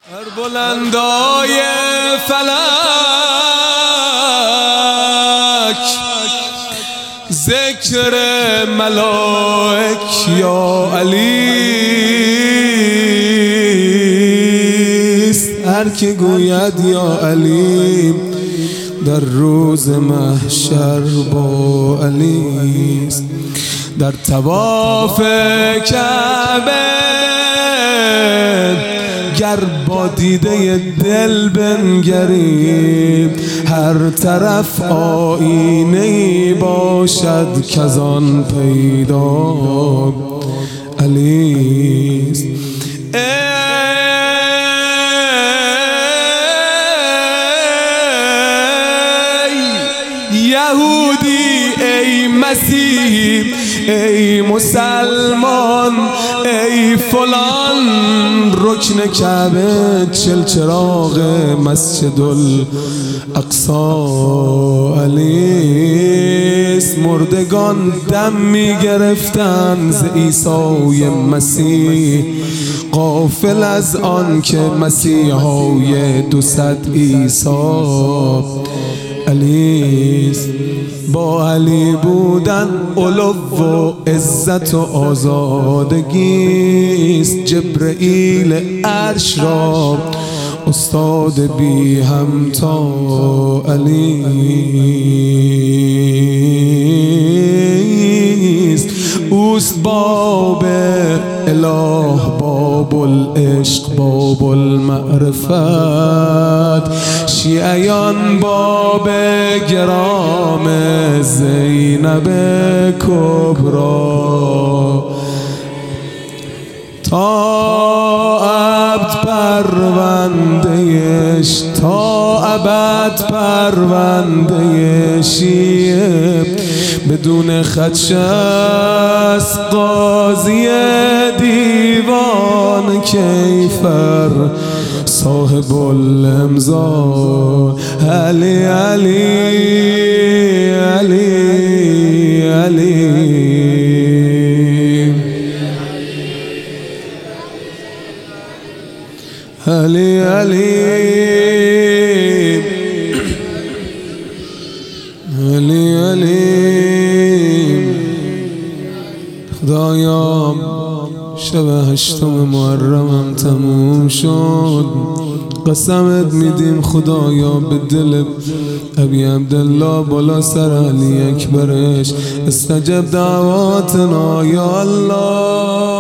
در بلندای فلک ذکر ملائک یا علی است. هر که گوید یا علی در روز محشر با علی است. در طواف کعبه گر با دیده دل بنگری هر طرف آینه‌ای باشد کزان پیدا علی است. یهودی ای مسیحی ای مسلمان ای فلان رکن کعبه چل چراغ مسجد الاقصی علی است. مردگان دم می گرفتند ز عیسی مسیح غافل از آن که مسیحای 200 عیسی علی است. با علی بودن علو و عزت و آزادگی است. جبرئیل عرش را استاد بی همتا علی است. اوست باب اله باب العشق باب المعرفت شیعیان باب گرام زینب کبرا تا ابد پروندهش تا ابد پرونده شیعه بدون خدش است. قاضی دیوان کیفر صاحب الامضا علی علی علی علی علی علی علی علی خدایا شب 8 محرمم تموم شد. قسمت میدیم خدایا به دل ابی عبدالله بالا سر علی اکبرش استجب دعواتنا یا الله.